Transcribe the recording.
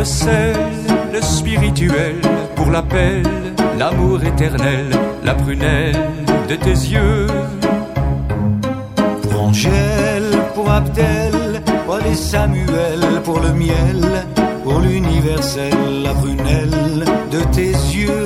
sel spirituel, pour l'appel, l'amour éternel, la prunelle de tes yeux. Pour Angèle, pour Abdel, pour les Samuel, pour le miel, pour l'universel, la prunelle de tes yeux.